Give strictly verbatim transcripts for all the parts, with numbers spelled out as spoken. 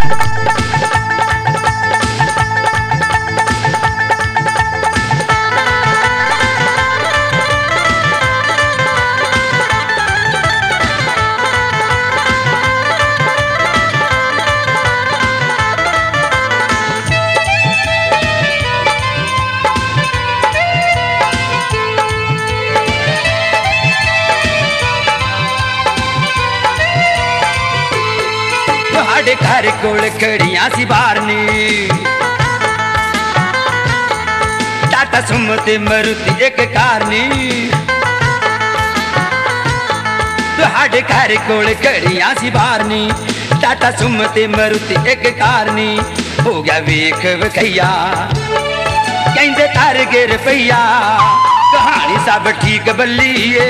साडे घर कोल खड़ियां सी बारनी टाटा सुमो ते मारुति एक कारनी। साडे घर कोल खड़ियां सी बारनी टाटा सुमो ते मारुति एक कारनी। हो गया वेख वखैया कहंदे तार गिर पईया कहानी सब ठीक बल्लीए।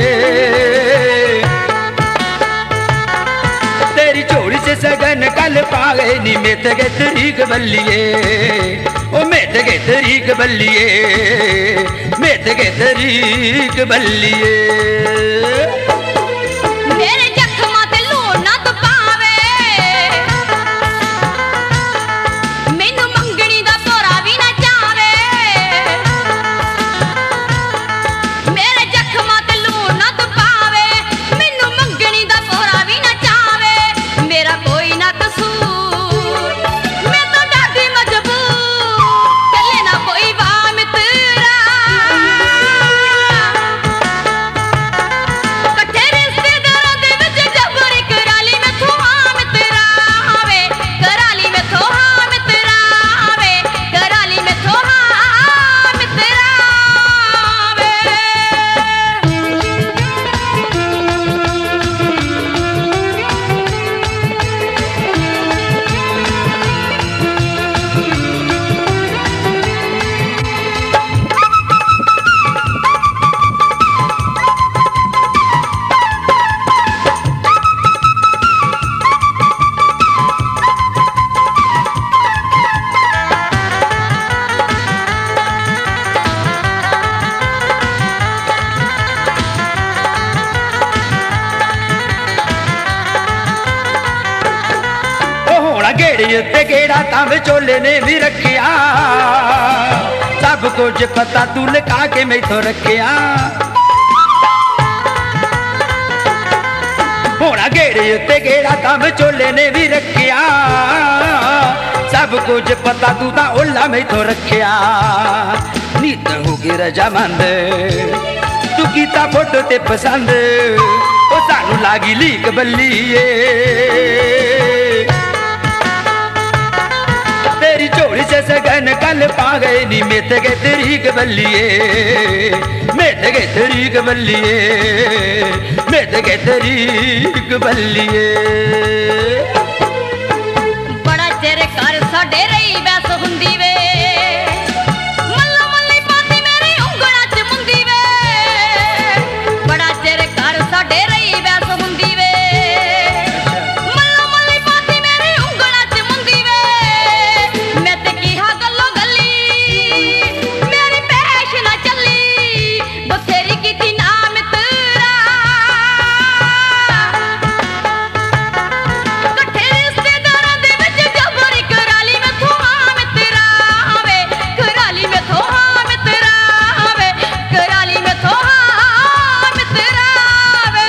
तेरी चोरी से सगन कल पागे नी मेत गए तरीक बल्लिए ओ मेत गए तरीक बल्लिए मेत गए तरीक बल्लिए। मेरे जख्मां ते लूण ना तो पावे मैनू मंगनी दा भोरा भी ना चावे। मेरे जख्मां ते लूण ना तो पावे मैनू मंगनी दा भोरा भी ना चावे। मेरा कोई ना कसूर मैं तो डाडी मजबूर चले ना कोई वाम तेरा। कट्ठे रिश्तेदारां दे विच जबरी कराली मैं थो हाम तेरा वे कराली मैं थो हाम तेरा वे कराली मैं थो हाम तेरा वे। गेड़े उत्ते गेड़ा तां विचोले ने भी रखिया सब कुछ पता तू लुका के मैथों रखिया। होना गेड़े उत्ते गेड़ा तां विचोले ने भी रखिया सब कुछ पता तू तां ओला मैथों रखिया। नीत हो गई रजामंद तू कीता फोटो ते पसंद ओ सानू लागी लीक बल्लीए। तेरी चोरी से सगन कल पा गए नी मेत गए तरीक बल्लिए मेत गए तरीक बल्लिए मेत गए तरीक बल्लिए। बड़ा चिर कर साडे रही बैस हुंदी वे मल्ला मल्ली पाती मेरी उंगलां च मुंदी वे। बड़ा चिर कर साडे रही बैस हुंदी वे मल्ला मल्ली पाती मेरी उंगलां च मुंदी वे। मैं ते किहा गल्लो गल्ली मेरी पैश ना चली बथेरी कीती नाम तेरा। कट्ठे रिश्तेदारां दे विच जबरी कराली मैं थो हाम तेरा वे कराली मैं थो हाम तेरा वे कराली मैं थो हाम तेरा वे।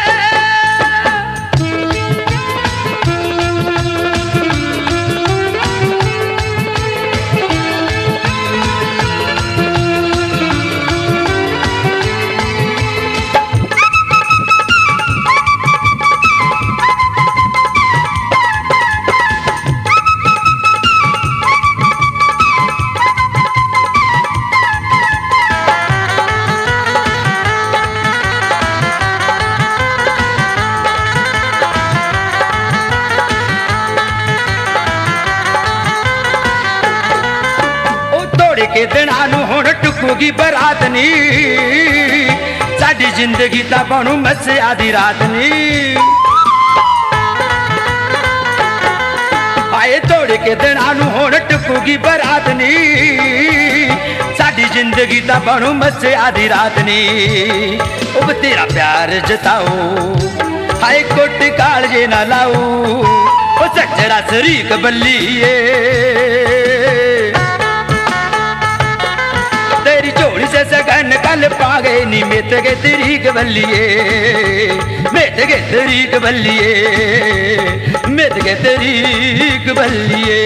के दिनां नूं हुण टुकूगी बरात नी साडी जिंदगी तां बनू मस्सिया दी रात नी। आए तोड़े के दिनां नूं हुण टुकूगी बरात नी साडी जिंदगी तां बनू मस्सिया दी रात नी। ओ तेरा प्यार जताओ हाय कोट कालजे ना लाओ ਉਹ ਸੱਜਰਾ ਸਰੀਕ ਬੱਲੀਏ तेरी झोली से सगन कल पा गए नी मित के तरीक बल्लिए मित के तरीक बल्लिए मित के तरीक बल्लिए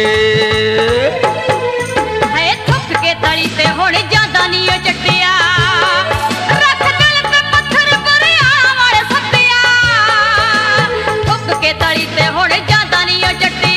हाय थुक के तली ते हुण जांदा नी ओ चट्टिया रख दिल पे पत्थर भरिया वाले सत्तिया थुक के तली ते हुण जांदा नी ओ चट्टिया